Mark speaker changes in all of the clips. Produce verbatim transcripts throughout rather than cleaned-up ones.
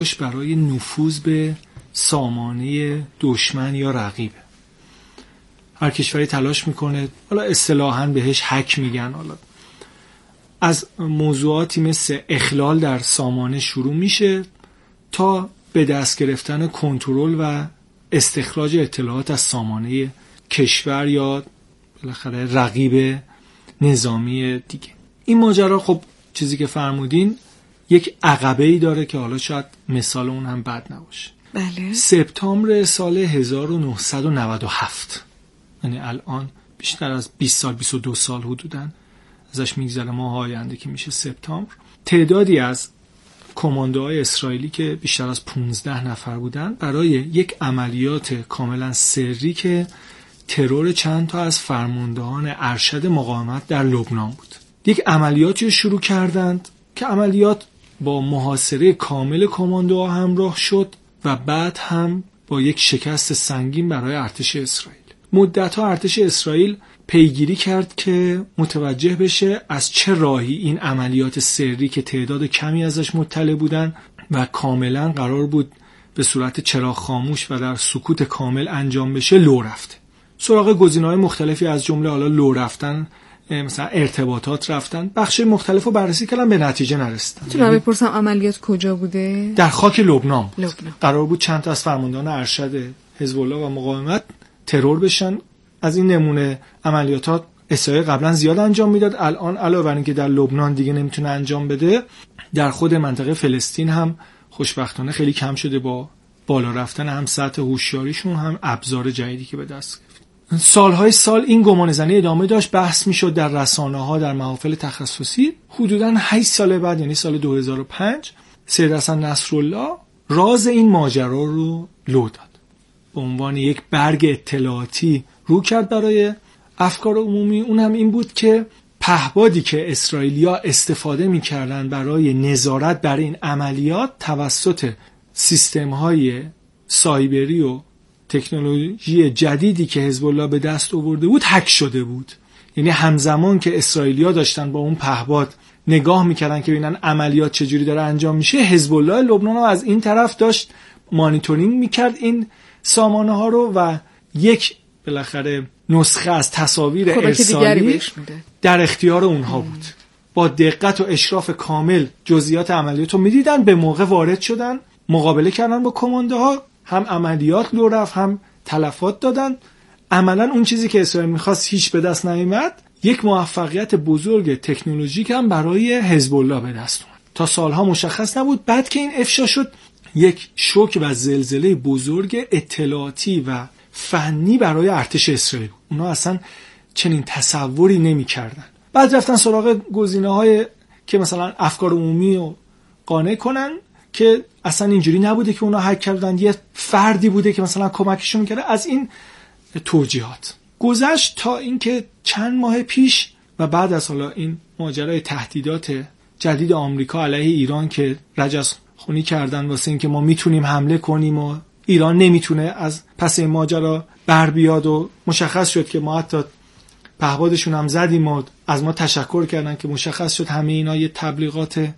Speaker 1: برای نفوذ به سامانه دشمن یا رقیبه. هر کشوری تلاش میکنه، حالا اصطلاحاً بهش هک میگن، حالا از موضوعاتی مثل اخلال در سامانه شروع میشه تا به دست گرفتن کنترل و استخراج اطلاعات از سامانه کشور یا بالاخره رقیب نظامی دیگه. این ماجرا خب چیزی که فرمودین یک عقبه‌ای داره که حالا شاید مثال اون هم بد نباشه.
Speaker 2: بله.
Speaker 1: سپتامبر سال هزار و نهصد و نود و هفت، یعنی الان بیشتر از بیست سال، بیست و دو سال حدوداً ازش میگذره، ماه آینده که میشه سپتامبر، تعدادی از کماندوهای اسرائیلی که بیشتر از پانزده نفر بودن برای یک عملیات کاملا سری که ترور چند تا از فرماندهان ارشد مقاومت در لبنان بود، یک عملیاتی رو شروع کردند که عملیات با محاصره کامل کماندوها همراه شد و بعد هم با یک شکست سنگین برای ارتش اسرائیل. مدت‌ها ارتش اسرائیل پیگیری کرد که متوجه بشه از چه راهی این عملیات سری که تعداد کمی ازش مطلع بودن و کاملا قرار بود به صورت چراغ خاموش و در سکوت کامل انجام بشه لو رفته. سراغ گزینه‌های مختلفی از جمله حالا لو رفتن، مثلا ارتباطات رفتن، بخش مختلف رو بررسی کردن، به نتیجه نرسیدن.
Speaker 2: چرا بپرسم عملیات کجا بوده؟
Speaker 1: در خاک لبنان بود.
Speaker 2: لبنان.
Speaker 1: قرار بود چند تا از فرماندهان ارشد حزب الله و مقاومت ترور بشن. از این نمونه عملیاتات اسرائیل قبلا زیاد انجام میداد، الان علاوه بر اینکه در لبنان دیگه نمیتونه انجام بده، در خود منطقه فلسطین هم خوشبختانه خیلی کم شده با بالا رفتن هم سطح هوشیاریشون هم ابزار جدیدی که به دست گرفت. سالهای سال این گمانه‌زنی ادامه داشت، بحث میشد در رسانه‌ها، در محافل تخصصی. حدوداً هشت سال بعد، یعنی سال دو هزار و پنج، سید حسن نصرالله راز این ماجرا رو لو داد. به عنوان یک برگ اطلاعاتی رو کرد برای افکار عمومی. اون هم این بود که پهپادی که اسرائیلیا استفاده می‌کردن برای نظارت بر این عملیات توسط سیستم‌های سایبری و تکنولوژی جدیدی که حزب الله به دست آورده بود هک شده بود. یعنی همزمان که اسرائیلیا داشتن با اون پهپاد نگاه می‌کردن که ببینن عملیات چجوری داره انجام میشه، حزب الله لبنان هم از این طرف داشت مانیتورینگ می‌کرد این سامانه ها رو و یک بالاخره نسخه از تصاویر ارسالی در اختیار اونها بود. با دقت و اشراف کامل جزئیات عملیات رو می‌دیدن، به موقع وارد شدن، مقابله کردن با کماندوها، هم عملیات لو رفت، هم تلفات دادن. عملاً اون چیزی که اسرائیل می‌خواست هیچ به دست نیامد. یک موفقیت بزرگ تکنولوژیک هم برای حزب الله به دست اومد. تا سالها مشخص نبود. بعد که این افشا شد، یک شوک و زلزله بزرگ اطلاعاتی و فنی برای ارتش اسرائیل. اونا اصلا چنین تصوری نمی‌کردن. بعد رفتن سراغ گزینه‌های که مثلا افکار عمومی رو قانع کنن که اصلا اینجوری نبوده که اونا هک کردن، یه فردی بوده که مثلا کمکشون می‌کرده. از این توجیهات گذشت تا اینکه چند ماه پیش و بعد از حالا این ماجرای تهدیدات جدید آمریکا علیه ایران که رجز خونی کردن واسه اینکه ما میتونیم حمله کنیم و ایران نمیتونه از پس این ماجرا بر بیاد و مشخص شد که ما حتی پهپادشون هم زدیم و از ما تشکر کردن که مشخص شد همه اینا یه تبلیغات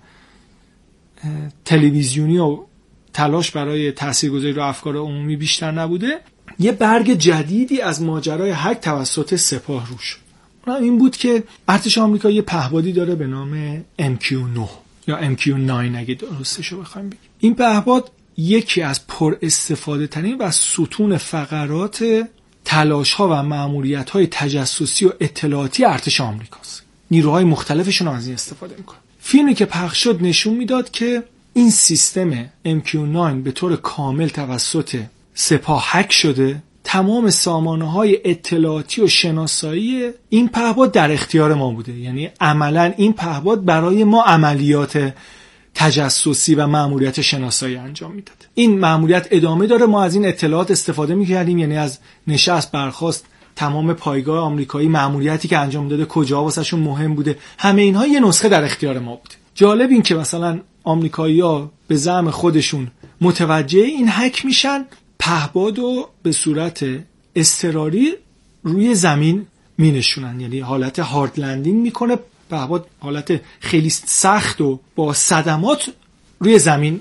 Speaker 1: تلویزیونی و تلاش برای تاثیرگذاری رو افکار عمومی بیشتر نبوده. یه برگ جدیدی از ماجرای هک توسط سپاه رو شد. اون این بود که ارتش آمریکا یه پهپادی داره به نام ام کیو نه یا ام کیو نه اگه درستشو بخوایم بگیم. این پهپاد یکی از پر استفاده ترین و ستون فقرات تلاش ها و مأموریت های تجسسی و اطلاعاتی ارتش آمریکاست. نیروهای مختلفشون از این استفاده میکنن. فیلمی که پخش شد نشون میداد که این سیستم ام کیو نه به طور کامل توسط سپاه هک شده. تمام سامانه های اطلاعاتی و شناسایی این پهپاد در اختیار ما بوده. یعنی عملا این پهپاد برای ما عملیات تجسسی و مأموریت شناسایی انجام میداد. این مأموریت ادامه داره. ما از این اطلاعات استفاده میکردیم، یعنی از نشست برخاست تمام پایگاه آمریکایی مأموریتی که انجام داده کجا واسهشون مهم بوده، همه اینها یه نسخه در اختیار ما بوده. جالب این که مثلا آمریکایی‌ها به زعم خودشون متوجه این هک میشن، پهپادو به صورت اضطراری روی زمین مینشونن، یعنی حالت هارد لندینگ میکنه پهپاد، حالت خیلی سخت و با صدمات روی زمین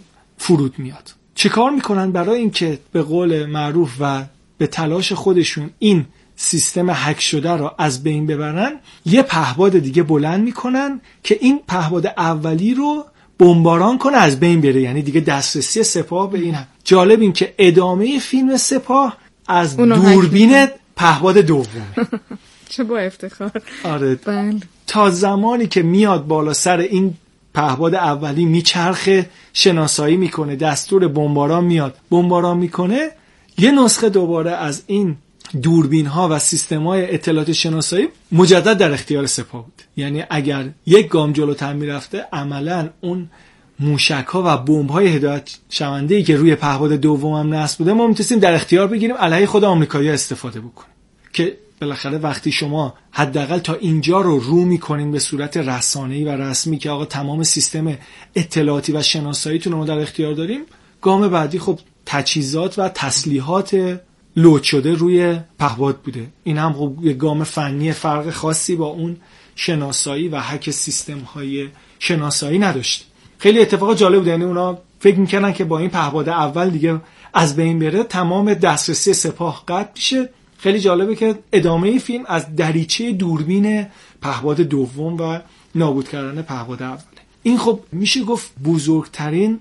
Speaker 1: فرود میاد. چه کار میکنن برای اینکه به قول معروف و به تلاش خودشون این سیستم هک شده رو از بین ببرن؟ یه پهپاد دیگه بلند میکنن که این پهپاد اولی رو بمباران کنه از بین بره، یعنی دیگه دسترسی سپاه به این هم. جالب این که ادامه فیلم سپاه از دوربین پهپاد دوم.
Speaker 2: چه با افتخار.
Speaker 1: آره.
Speaker 2: بله.
Speaker 1: تا زمانی که میاد بالا سر این پهپاد اولی میچرخه، شناسایی میکنه، دستور بمباران میاد، بمباران میکنه، یه نسخه دوباره از این دوربین ها و سیستم های اطلاعات شناسایی مجدد در اختیار سپاه بود. یعنی اگر یک گام جلوتر میرفته عملا اون موشک ها و بمب های هدایت شونده‌ای که روی پهپاد دوم هم نصب بوده ما میتونستیم در اختیار بگیریم علیه خود آمریکایی‌ها استفاده بکنیم. که بالاخره وقتی شما حداقل تا اینجا رو رو میکنین به صورت رسانه‌ای و رسمی که آقا تمام سیستم اطلاعاتی و شناساییتون رو ما در اختیار داریم، گام بعدی خب تجهیزات و تسلیحات لود شده روی پهپاد بوده. این هم خب یه گام فنی فرق خاصی با اون شناسایی و هک سیستم های شناسایی نداشت. خیلی اتفاق جالب بود، یعنی اونا فکر میکنن که با این پهپاد اول دیگه از بین بره تمام دسترسی سپاه قطع میشه. خیلی جالبه که ادامه فیلم از دریچه دوربین پهپاد دوم و نابود کردن پهپاد اوله. این خب میشه گفت بزرگترین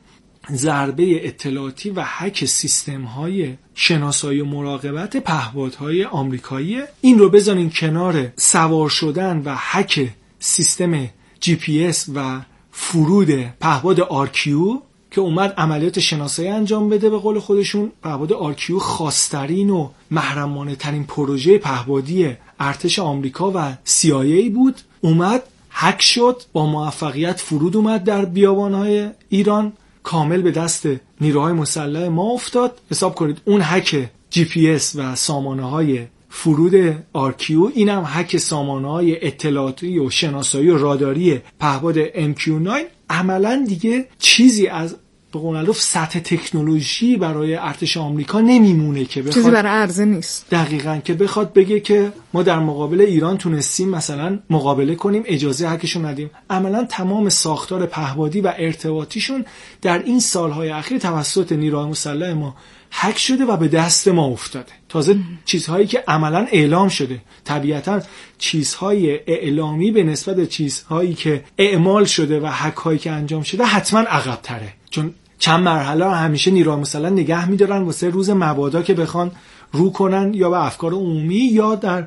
Speaker 1: ضربه اطلاعاتی و هک سیستم‌های شناسایی و مراقبت پهپادهای آمریکاییه. این رو بذارین کنار سوار شدن و هک سیستم جی پی اس و فرود پهپاد آرکیو که اومد عملیات شناسایی انجام بده. به قول خودشون پهپاد آرکیو خاص‌ترین و محرمانه ترین پروژه پهپادی ارتش آمریکا و سی آی ای بود. اومد هک شد، با موفقیت فرود اومد در بیابان‌های ایران، کامل به دست نیروهای مسلح ما افتاد. حساب کنید اون هک جی پی اس و سامانه‌های فرود آرکیو، اینم هک سامانه‌های اطلاعاتی و شناسایی و راداری پهپاد ام کیو نه. عملاً دیگه چیزی از به قول معروف سطح تکنولوژی برای ارتش آمریکا نمیمونه که بخواد،
Speaker 2: چیزی برای عرضه نیست
Speaker 1: دقیقاً که بخواد بگه که ما در مقابل ایران تونستیم مثلا مقابله کنیم، اجازه هکشون ندیم. عملاً تمام ساختار پهپادی و ارتباطیشون در این سالهای اخیر توسط نیروهای مسلح ما هک شده و به دست ما افتاده. تازه چیزهایی که عملاً اعلام شده، طبیعتاً چیزهای اعلامی به نسبت چیزهایی که اعمال شده و هک‌هایی که انجام شده حتما عقب‌تره، چون چند مرحله همیشه نیروهای مسلح نگه می‌دارن واسه روز مبادا که بخوان رو کنن یا به افکار عمومی یا در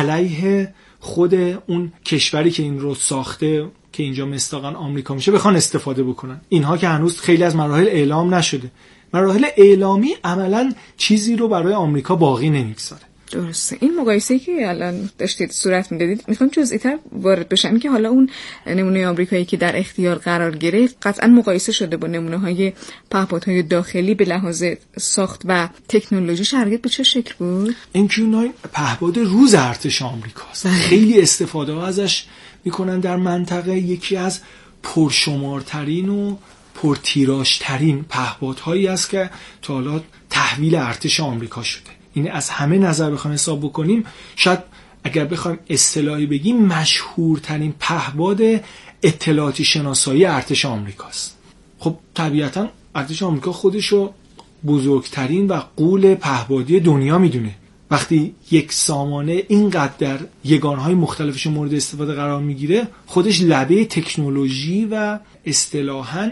Speaker 1: علیه خود اون کشوری که این رو ساخته که اینجا مصداقاً آمریکا میشه بخوان استفاده بکنن. اینها که هنوز خیلی از مراحل اعلام نشده. مراحل اعلامی عملاً چیزی رو برای آمریکا باقی نمیگذاره.
Speaker 2: درسته. این مقایسه‌ای که الان داشتید صورت میدادید میخوام جزئی‌تر وارد بشم که حالا اون نمونه آمریکایی که در اختیار قرار گرفت قطعاً مقایسه شده با نمونه‌های پهپادهای داخلی به لحاظ ساخت و تکنولوژی. شرایط به چه شکل بود؟
Speaker 1: ام کیو نه پهپاد روز ارتش آمریکاست. خیلی استفاده ها ازش میکنن در منطقه. یکی از پرشمارترین و پرتیراژترین پهپادهایی است که تا حالا تحویل ارتش آمریکا شده. این از همه نظر بخوایم حساب بکنیم شاید اگر بخوایم اصطلاحی بگیم مشهورترین پهپاد اطلاعاتی شناسایی ارتش آمریکاست. خب طبیعتا ارتش آمریکا خودشو بزرگترین و غول پهپادی دنیا میدونه. وقتی یک سامانه اینقدر در یگانهای مختلفش مورد استفاده قرار میگیره خودش لبه تکنولوژی و اصطلاحاً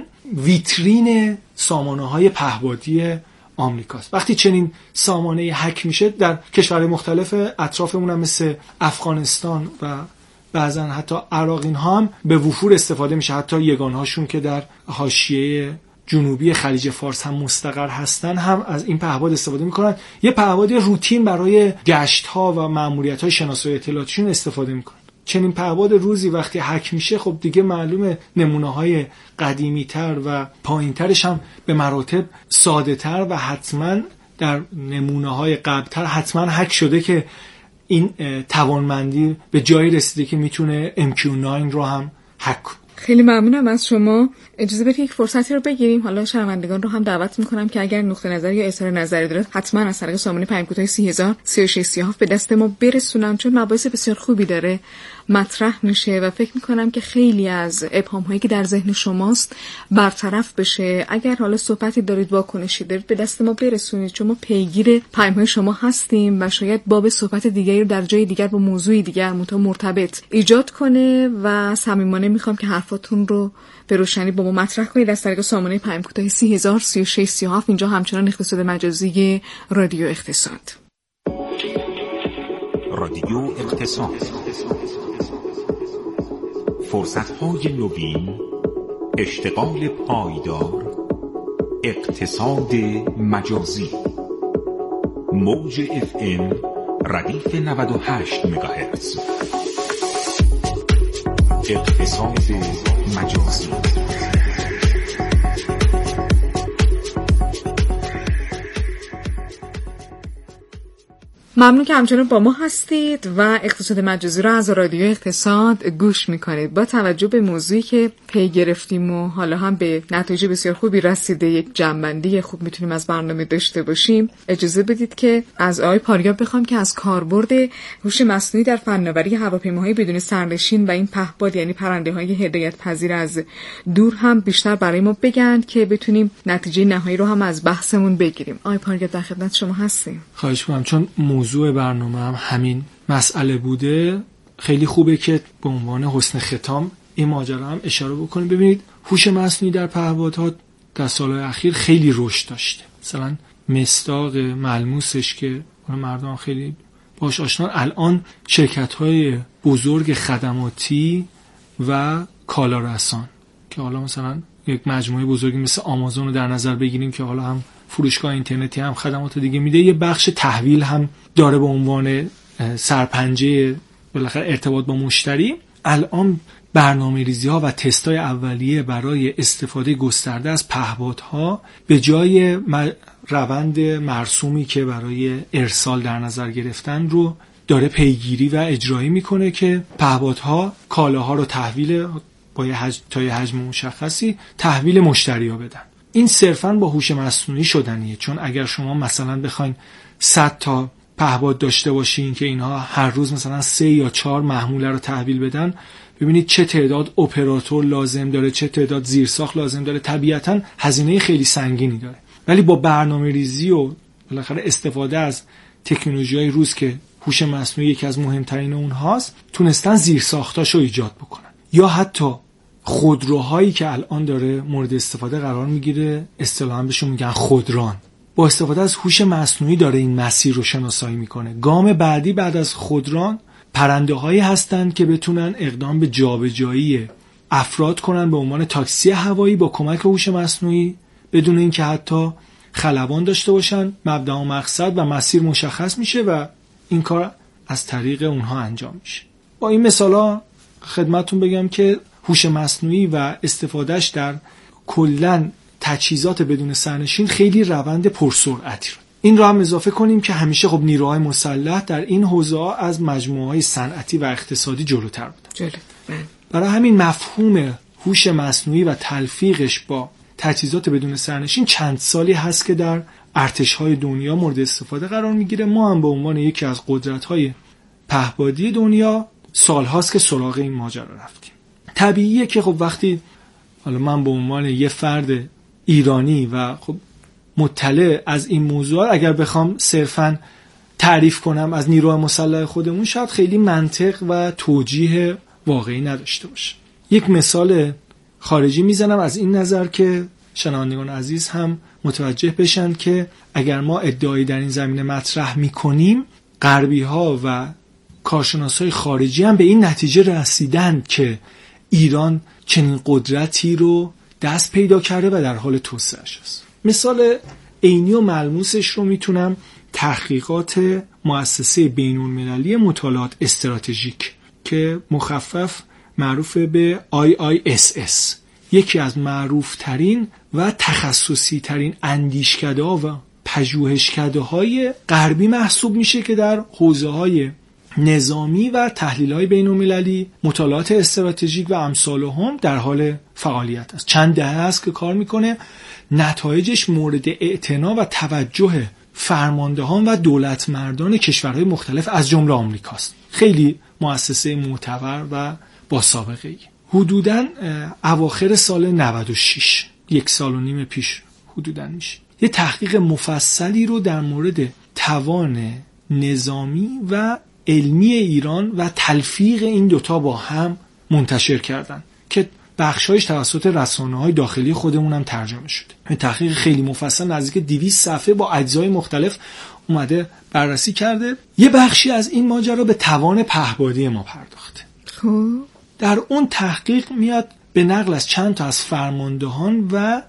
Speaker 1: ویترین سامانه‌های پهپادی آمریکاست. وقتی چنین سامانه هک میشه در کشورهای مختلف اطرافمون هم مثل افغانستان و بعضا حتی عراق اینها هم به وفور استفاده میشه. حتی یگانهاشون که در حاشیه جنوبی خلیج فارس هم مستقر هستن هم از این پهپاد استفاده میکنن. یه پهپاد روتین برای گشت‌ها و ماموریت‌های شناسایی اطلاعاتیشون استفاده میکنن. چنین پهپاد روزی وقتی هک میشه خب دیگه معلومه نمونه‌های قدیمی‌تر و پایین‌ترش هم به مراتب ساده‌تر و حتما در نمونه‌های قبل‌تر حتما هک شده که این توانمندی به جایی رسیده که میتونه ام کیو نه رو هم هک کنه.
Speaker 2: خیلی ممنونم از شما. اجازه بدید یک فرصتی رو بگیریم. حالا شنوندگان رو هم دعوت میکنم که اگر نقطه نظر یا اظهار نظری دارید حتما از طریق سامانه پیام کوتاه سی هزار سی و شش سی و هفت به دست ما برسونن، چون مباحث بسیار خوبی داره مطرح میشه و فکر میکنم که خیلی از ابهام هایی که در ذهن شماست برطرف بشه. اگر حالا صحبتی دارید، واکنشی دارید، به دست ما برسونید، چون ما پیگیر پیام های شما هستیم و شاید باب صحبت دیگری رو در جای دیگر با موضوع دیگر مرتبط ایجاد کنه و صمیمانه میخوام که حرفاتون رو به روشنی با ما مطرح کنید از طریق سامانه پیام کوتاه سی هزار سی و شش سی و هفت. اینجا همچنان اقتصاد مجازی رادیو اقتصاد.
Speaker 3: رادیو اقتصاد، فرصت‌های نوین، اشتغال پایدار، اقتصاد مجازی. موج اف ام ردیف نود و هشت مگاهرتز. اقتصاد مجازی.
Speaker 2: ممنون که همچنان با ما هستید و اقتصاد مجازی را از رادیو اقتصاد گوش میکنید. با توجه به موضوعی که پی گرفتیم و حالا هم به نتایج بسیار خوبی رسیده، یک جنبندی خوب میتونیم از برنامه داشته باشیم، اجازه بدید که از آقای پاریاب بخوام که از کاربرد هوش مصنوعی در فناوری هواپیماهای بدون سرنشین و این پهپاد، یعنی پرنده‌های هدایت پذیر از دور، هم بیشتر برای ما بگن که بتونیم نتیجه نهایی رو هم از بحثمون بگیریم. آقای پاریاب در خدمت شما هستیم.
Speaker 1: خواهش می‌کنم. چون موضوع برنامه هم همین مسئله بوده، خیلی خوبه که به عنوان حسن ختام این ماجرا هم اشاره بکنیم. ببینید هوش مصنوعی در پهپادها در سالهای اخیر خیلی رشد داشته. مثلا مصداق ملموسش که مردم خیلی باش آشنا، الان شرکت‌های بزرگ خدماتی و کالارسان که حالا مثلا یک مجموعه بزرگی مثل آمازون رو در نظر بگیریم که حالا هم فروشگاه اینترنتی هم خدمات دیگه میده، یه بخش تحویل هم داره به عنوان سرپنجه بالاخره ارتباط با مشتری. الان برنامه‌ریزی ها و تستای اولیه برای استفاده گسترده از پهپادها به جای روند مرسومی که برای ارسال در نظر گرفتن رو داره پیگیری و اجرایی میکنه که پهپادها کالاها رو تحویل با یه حجم تا یه حجم مشخصی تحویل مشتری‌ها بدن. این صرفاً با هوش مصنوعی شدنیه، چون اگر شما مثلا بخواین صد تا پهپاد داشته باشین که اینها هر روز مثلا سه یا چهار محموله رو تحویل بدن، ببینید چه تعداد اپراتور لازم داره، چه تعداد زیرساخت لازم داره، طبیعتاً هزینه خیلی سنگینی داره. ولی با برنامه‌ریزی و بالاخره استفاده از تکنولوژی‌های روز که هوش مصنوعی یکی از مهمترین اونهاست، تونستن زیرساختاشو ایجاد بکنن. یا حتی خودروهایی که الان داره مورد استفاده قرار میگیره، اصطلاحاً بهشون میگن خودران، با استفاده از هوش مصنوعی داره این مسیر رو شناسایی میکنه. گام بعدی بعد از خودران پرنده‌هایی هستن که بتونن اقدام به جابجایی افراد کنن به عنوان تاکسی هوایی با کمک هوش مصنوعی، بدون اینکه حتی خلبان داشته باشن. مبدا و مقصد و مسیر مشخص میشه و این کار از طریق اونها انجام میشه. با این مثالا خدمتتون بگم که هوش مصنوعی و استفادهش در کلاً تجهیزات بدون سرنشین خیلی روند پرسرعتی رو. این رو هم اضافه کنیم که همیشه خب نیروهای مسلح در این حوزه‌ها از مجموعه‌های صنعتی و اقتصادی جلوتر بودن. جلو. برای همین مفهوم هوش مصنوعی و تلفیقش با تجهیزات بدون سرنشین چند سالی هست که در ارتش‌های دنیا مورد استفاده قرار میگیره. ما هم به عنوان یکی از قدرت‌های پهپادی دنیا سال‌هاست که سراغ این ماجرا رفتیم. طبیعیه که خب وقتی حالا من به عنوان یه فرد ایرانی و خب مطلع از این موضوع اگر بخوام صرفاً تعریف کنم از نیروهای مسلح خودمون، شاید خیلی منطق و توجیه واقعی نداشته باشه. یک مثال خارجی میزنم از این نظر که شنوندگان عزیز هم متوجه بشن که اگر ما ادعایی در این زمینه مطرح میکنیم، غربی ها و کارشناسای خارجی هم به این نتیجه رسیدن که ایران چنین قدرتی رو دست پیدا کرده و در حال توسعه‌اش است. مثال عینی و ملموسش رو میتونم تحقیقات مؤسسه بین‌المللی مطالعات استراتژیک که مخفف معروف به آی آی اس اس، یکی از معروفترین و تخصصی ترین اندیشکده ها و پژوهشکده های غربی محسوب میشه که در حوزه های نظامی و تحلیل‌های بین‌المللی، مطالعات استراتژیک و امثالهم در حال فعالیت است. چند دهه است که کار میکنه. نتایجش مورد اعتنا و توجه فرماندهان و دولت مردان کشورهای مختلف از جمله آمریکاست. خیلی مؤسسه معتبر و با سابقه ای. حدوداً اواخر سال نود و شش، یک سال و نیم پیش حدوداً میشه، یه تحقیق مفصلی رو در مورد توان نظامی و علمی ایران و تلفیق این دوتا با هم منتشر کردن که بخشایش توسط رسانه‌های داخلی خودمون هم ترجمه شده. این تحقیق خیلی مفصل، نزدیک دویست صفحه با اجزای مختلف اومده بررسی کرده. یه بخشی از این ماجرا به توان پهپادی ما پرداخته.
Speaker 2: خب
Speaker 1: در اون تحقیق میاد به نقل از چند تا از فرماندهان و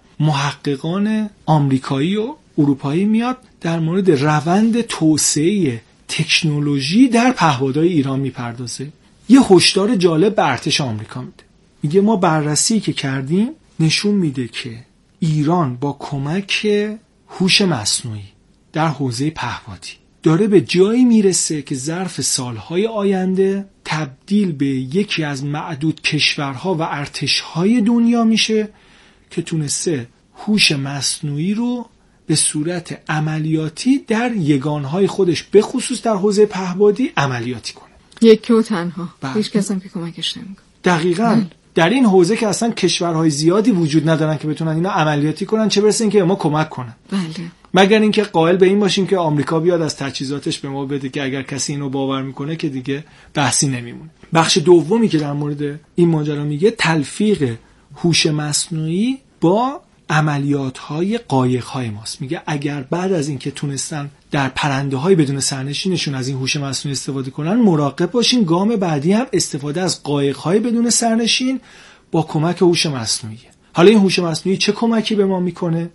Speaker 1: محققان آمریکایی و اروپایی میاد در مورد روند توسعه تکنولوژی در پهپادهای ایران میپردازه. یه هشدار جالب به ارتش آمریکا میده. میگه ما بررسی که کردیم نشون میده که ایران با کمک هوش مصنوعی در حوزه پهپادی داره به جایی میرسه که ظرف سالهای آینده تبدیل به یکی از معدود کشورها و ارتشهای دنیا میشه که تونسته هوش مصنوعی رو به صورت عملیاتی در یگانهای خودش به خصوص در حوزه پهپادی عملیاتی کنه.
Speaker 2: یکی و تنها.
Speaker 1: بله.
Speaker 2: هیچ کس هم که کمکش نمیکنه.
Speaker 1: دقیقاً.
Speaker 2: بله.
Speaker 1: در این حوزه که اصلا کشورهای زیادی وجود ندارن که بتونن اینا عملیاتی کنن، چه برسه اینکه ما کمک کنن.
Speaker 2: بله.
Speaker 1: مگر اینکه قائل به این باشیم که آمریکا بیاد از تجهیزاتش به ما بده، که اگر کسی اینو باور میکنه که دیگه بحثی نمیمونه. بخش دومی که در مورد این ماجرا میگه تلفیق هوش مصنوعی با عملیات‌های قایق‌های ماست. میگه اگر بعد از اینکه تونستن در پرنده‌های بدون سرنشینشون از این هوش مصنوعی استفاده کنن، مراقب باشین گام بعدی هم استفاده از قایق‌های بدون سرنشین با کمک هوش مصنوعی. حالا این هوش مصنوعی چه کمکی به ما میکنه؟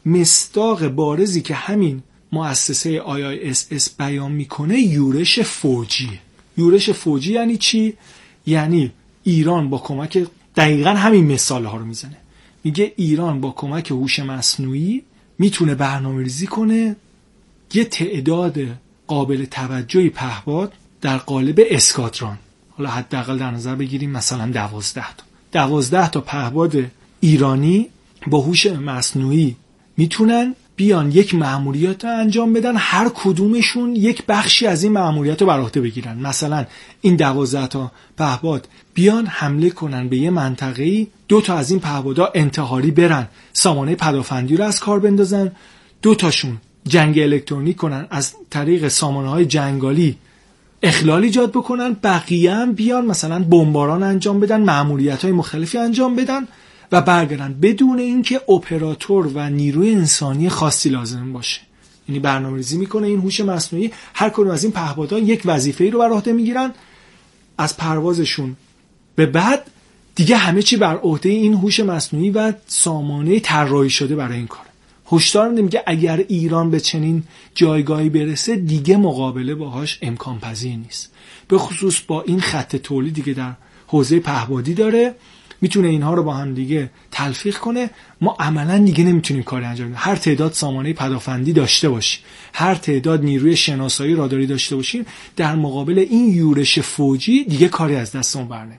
Speaker 1: مصداق بارزی که همین مؤسسه آی آی اس اس بیان میکنه یورش فوجی. یورش فوجی یعنی چی؟ یعنی ایران با کمک، دقیقاً همین مثال ها رو میزنه، میگه ایران با کمک هوش مصنوعی میتونه برنامه‌ریزی کنه یه تعداد قابل توجهی پهپاد در قالب اسکادران، حالا حداقل در نظر بگیریم مثلا دوازده تا دوازده تا پهپاد ایرانی با هوش مصنوعی میتونن بیان یک مأموریت رو انجام بدن، هر کدومشون یک بخشی از این مأموریت رو بر عهده بگیرن. مثلا این دوازده تا پهپاد بیان حمله کنن به یه منطقه‌ای، دو تا از این پهپادها انتحاری برن سامانه پدافندی رو از کار بندازن، دو تاشون جنگ الکترونیک کنن، از طریق سامانه‌های جنگالی اخلال ایجاد بکنن، بقیه هم بیان مثلا بمباران انجام بدن، مأموریت‌های مختلفی انجام بدن و برگردن بدون اینکه اپراتور و نیروی انسانی خاصی لازم باشه. یعنی برنامه‌ریزی میکنه این هوش مصنوعی، هر کدوم از این پهپادها یک وظیفه‌ای رو بر عهده میگیرن، از پروازشون به بعد دیگه همه چی بر عهده این هوش مصنوعی و سامانه طراحی شده برای این کار. هشدار میده اگر ایران به چنین جایگاهی برسه دیگه مقابله باهاش امکان پذیر نیست، به خصوص با این خط تولیدی که در حوزه پهپادی داره، میتونه اینها رو با هم دیگه تلفیق کنه. ما عملا دیگه نمیتونیم کاری انجام بدیم. هر تعداد سامانه پدافندی داشته باشیم، هر تعداد نیروی شناسایی راداری داشته باشیم، در مقابل این یورش فوجی دیگه کاری از دستمون برنمیاد.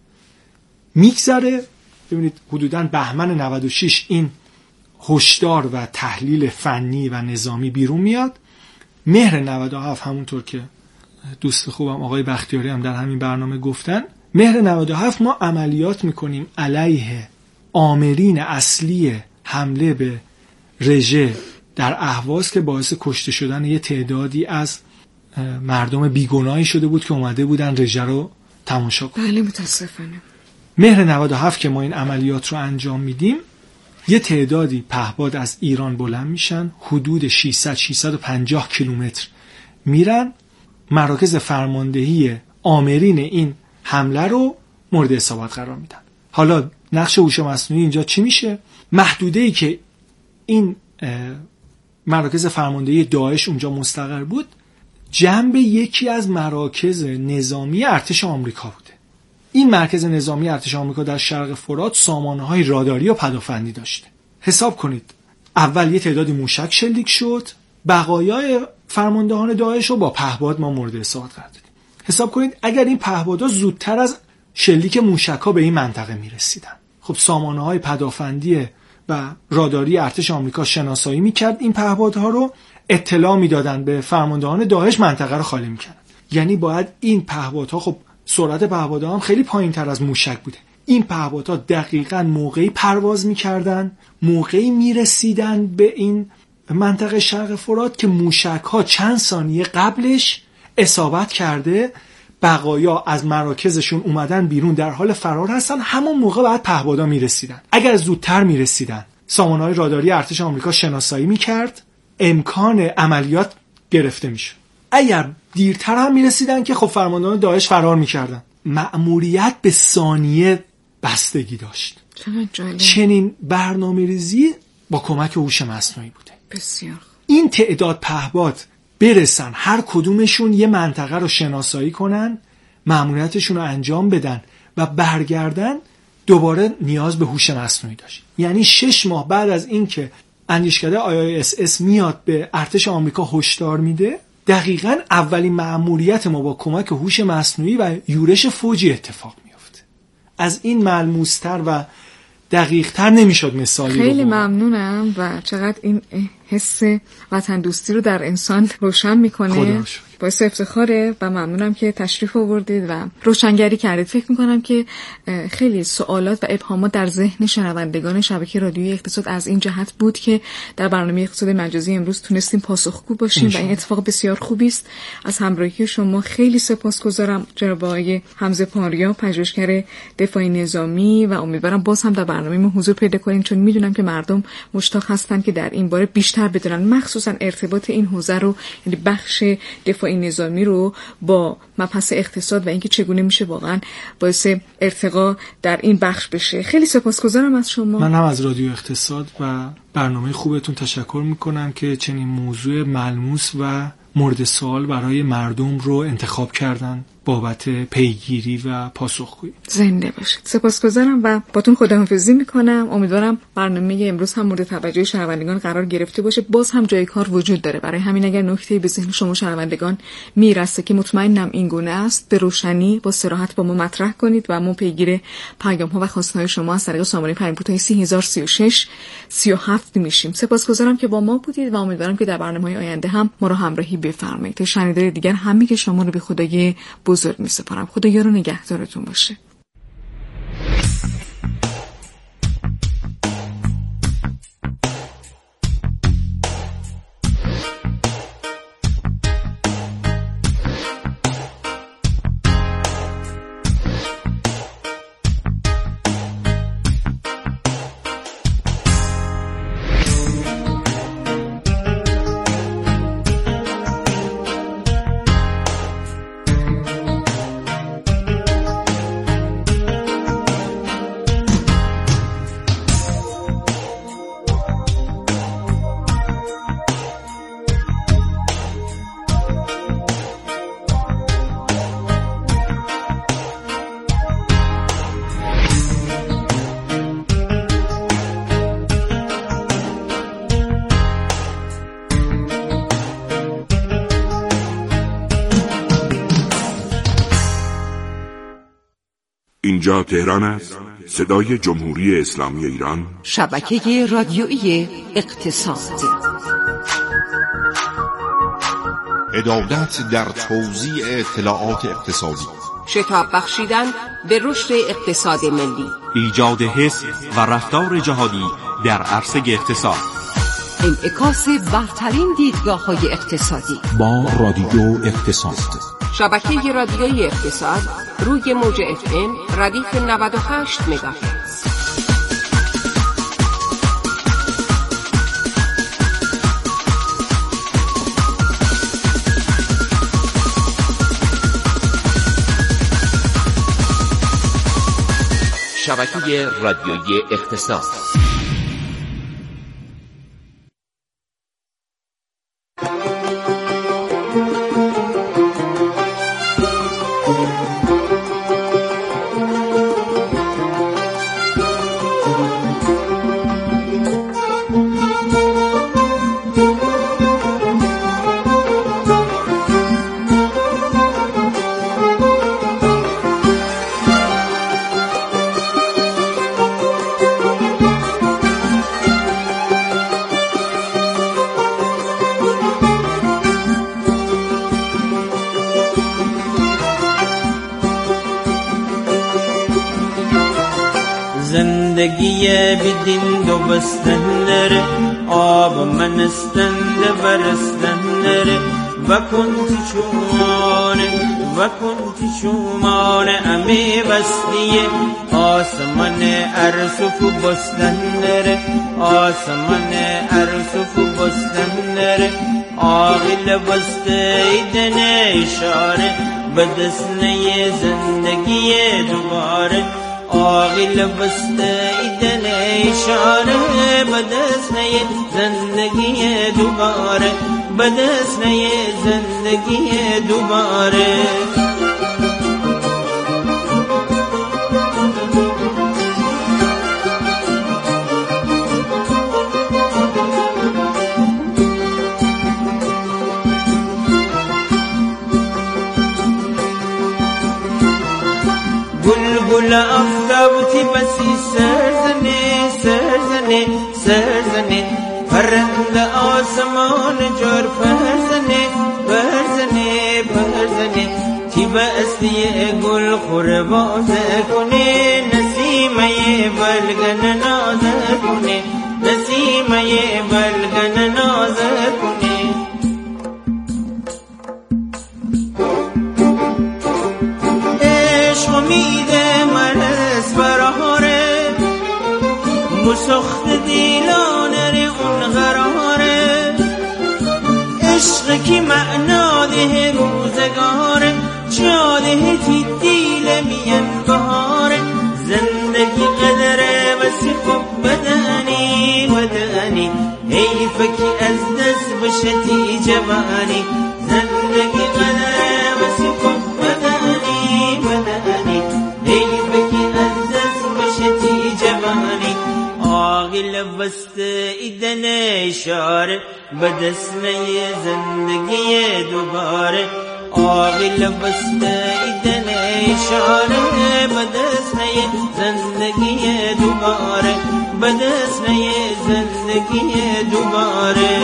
Speaker 1: میگذره، ببینید حدوداً بهمن نود و شش این هشدار و تحلیل فنی و نظامی بیرون میاد. مهر نود و هفت، همونطور که دوست خوبم آقای بختیاری هم در همین برنامه گفتن، مهر نود و هفت ما عملیات میکنیم علیه آمرین اصلی حمله به رژه در اهواز که باعث کشته شدن یه تعدادی از مردم بیگناهی شده بود که اومده بودن رژه رو تماشا کنن.
Speaker 2: بله متاسفانه.
Speaker 1: مهر نود و هفت که ما این عملیات رو انجام میدیم، یه تعدادی پهپاد از ایران بلند میشن، حدود ششصد ششصد و پنجاه کیلومتر میرن، مراکز فرماندهی آمرین این حمله رو مورد اصابت قرار میدن. حالا نقش هوش مصنوعی اینجا چی میشه؟ محدوده‌ای که این مراکز فرماندهی داعش اونجا مستقر بود، جنب یکی از مراکز نظامی ارتش آمریکا بوده. این مرکز نظامی ارتش آمریکا در شرق فرات سامانه‌های راداری و پدافندی داشته. حساب کنید اول یه تعدادی موشک شلیک شد، بقایای فرماندهان داعش رو با پهپاد ما مورد اصابت قرار دادیم. حساب کنید اگر این پهپادها زودتر از شلیک موشک‌ها به این منطقه میرسیدن، خب سامانه‌های پدافندی و راداری ارتش آمریکا شناسایی میکرد این پهپادها رو، اطلاع میدادن به فرماندهان داعش، منطقه رو خالی میکردن. یعنی باید این پهپادها، خب سرعت پهپادها هم خیلی پایین‌تر از موشک بوده، این پهپادها دقیقاً موقعی پرواز میکردن، موقعی میرسیدن به این منطقه شرق فرات که موشک‌ها چند ثانیه قبلش اصابت کرده، بقایا از مراکزشون اومدن بیرون، در حال فرار هستن، همون موقع بعد پهپادها میرسیدن. اگر زودتر میرسیدن سامانه‌های راداری ارتش آمریکا شناسایی میکرد، امکان عملیات گرفته میشه. اگر دیرتر هم میرسیدن که خب فرماندهان داعش فرار میکردن. مأموریت به ثانیه بستگی داشت. چنین برنامه‌ریزی با کمک هوش مصنوعی بوده.
Speaker 2: بسیار.
Speaker 1: این تعداد پهپاد برسن، هر کدومشون یه منطقه رو شناسایی کنن، مأموریتشون رو انجام بدن و برگردن، دوباره نیاز به هوش مصنوعی داشت. یعنی شش ماه بعد از این که اندیشکده آی آی اس اس میاد به ارتش آمریکا هشدار میده، دقیقاً اولین مأموریت ما با کمک هوش مصنوعی و یورش فوجی اتفاق میفته. از این ملموس‌تر و دقیق‌تر نمیشد مثالی رو.
Speaker 2: خیلی ممنونم و چقدر این حس وطن دوستی رو در انسان روشن میکنه. باعث افتخاره و ممنونم که تشریف آوردید و روشنگری کردید. فکر میکنم که خیلی سوالات و ابهامات در ذهن شنوندگان شبکه رادیویی اقتصاد از این جهت بود که در برنامه اقتصاد مجازی امروز تونستیم پاسخگو باشیم و این اتفاق بسیار خوبی است. از همراهی شما خیلی سپاسگزارم جناب آقای حمزه پاریا، پژوهشگر دفاعی نظامی، و امیدوارم باز هم در برنامه ما حضور پیدا کنین، چون میدونم که مردم مشتاق هستن که در این باره بیشتر بدونن، مخصوصا ارتباط این حوزه رو، یعنی بخش دفاعی نظامی رو با مبحث اقتصاد و اینکه چگونه میشه واقعا باعث ارتقا در این بخش بشه. خیلی سپاسگزارم از شما.
Speaker 1: من هم از رادیو اقتصاد و برنامه خوبتون تشکر میکنم که چنین موضوع ملموس و مورد سوال برای مردم رو انتخاب کردن بابت پیگیری و پاسخگویی.
Speaker 2: زنده باشید. سپاسگزارم و باتون خداحافظی میکنم. امیدوارم برنامه امروز هم مورد توجه شنوندگان قرار گرفته باشه. باز هم جای کار وجود داره، برای همین اگر نکته‌ای به ذهن شما شنوندگان میرسه که مطمئنم این گونه است، به روشنی با صراحت با ما مطرح کنید و ما پیگیر پیام‌ها و خواسته‌های شما از طریق سامانه پیام کوتاه سی هزار و سی و شش سی و هفت میشیم. سپاسگزارم که با ما بودید و امیدوارم که در برنامه‌های آینده هم ما رو همراهی بفرمایید. تا شنیدار دیگر همه که شما رو به خدای بزرگ می‌سپارم. خدا یار و نگهدارتون باشه.
Speaker 4: اینجا تهران است، صدای جمهوری اسلامی ایران،
Speaker 5: شبکه رادیویی اقتصاد.
Speaker 6: عدالت در توزیع اطلاعات اقتصادی،
Speaker 5: شتاب بخشیدن به رشد اقتصاد ملی،
Speaker 3: ایجاد حس و رفتار جهادی در عرصه اقتصاد،
Speaker 5: انعکاس برترین دیدگاه‌های اقتصادی
Speaker 3: با رادیو اقتصاد.
Speaker 5: شبکه رادیویی اقتصاد روی موج اف ام ردیف نود و هشت مگاهرتز.
Speaker 7: شبکه رادیویی اقتصاد.
Speaker 8: زندگی بیدین دو بستن نره آب منستند برستن نره و کنتی چومانه و کنتی چومانه امی بستیه آسمان ارسفو بستن نره آسمان ارسفو بستن نره آغل بسته ایدن اشاره بدسنه زندگی دوباره آغل بسته ایدن اشاره بدسنه زندگی دوباره بدسنه زندگی دوباره بلبل آفتابتی بسی سرزنه سرزنه سرزنه پرند آسمان جار فرزنه فرزنه فرزنه تی بستی گل خور بازه کنه نسیمه بلگن نازه کنه نسیمه بلگن نازه کنه امیده مرس براره مسخت دیلانه اون غراره عشق کی معنا ده روزگاره جاده تی دیل مین بهاره زندگی قدره بسی خب بدنی بدنی حیف کی از دست بشه تی جوانی زندگی قدره بسی خب بدنی بدنی حیف کی از دست بشه تی جوانی آغل بسته ایدن اشاره بدسنه زندگی دوباره آغل بسته ایدن اشاره بدسنه زندگی دوباره بدسنه زندگی دوباره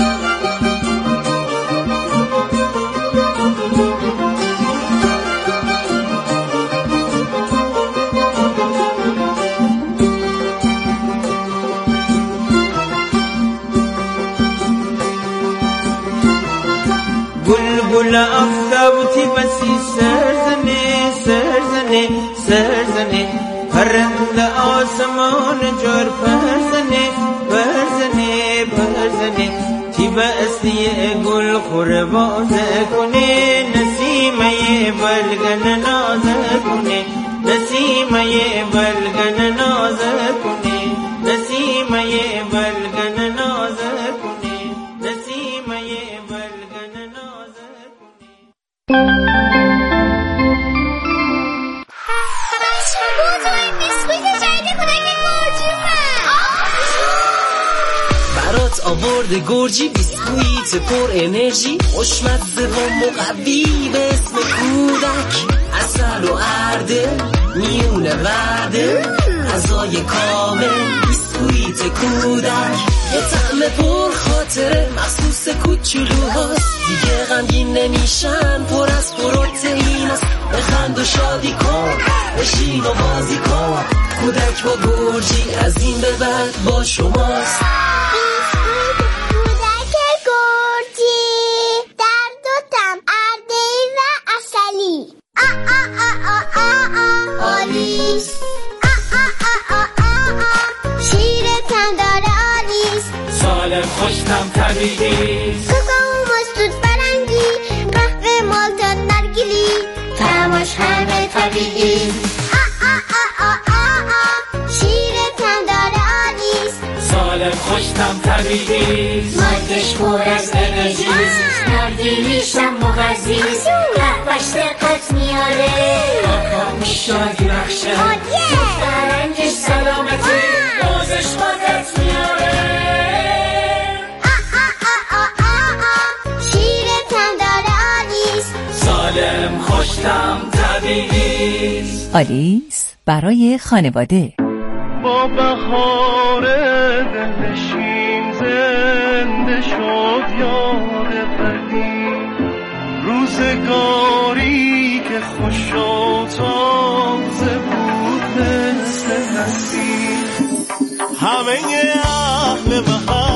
Speaker 8: بلبل آفتابتی بسی سرزنه سرزنه سرزنه پرند آسمان جار فرزنه فرزنه فرزنه تی بستی گل خور بازه کنه نسیمه بلگن نازه کنه نسیمه بلگن نازه کنه نسیمه بلگن نازه کنه نسیمه بلگن نازه
Speaker 9: برات آورده گرجی بیسکویت پر انرژی خوشمزه و مقوی به اسم کودک عسل و ارده میونه ورده غذای کامل بیسکویت کودک یه طعم پر خاطره مخصوص کوچولوهاست دیگه غمگین نمیشن پر از پروتئین است بخند و شادی کن بشین و بازی کن کودک با گرجی از این به بعد با شماست
Speaker 10: خوشتم طبیعی
Speaker 11: کوکو مستود برنگی قهوه مالتا نرگیلی
Speaker 10: تماش همه طبیعی
Speaker 11: آ آ آ آ آ آ شیر تندار آلیس
Speaker 10: سالم خوشتم طبیعی مادش پر از انرژیست نرگیلیشم مغزیست قهوهش دقت میاره آقا شادی بخشه فرنگش سلامتی بازش قدرت میاره سالم خوشتم طبیعیست.
Speaker 12: آلیس برای خانواده
Speaker 13: با بهار دلنشین زنده شد یاد قدیم روزگاری که خوش و تازه بود مثل نسیم همه اهل محل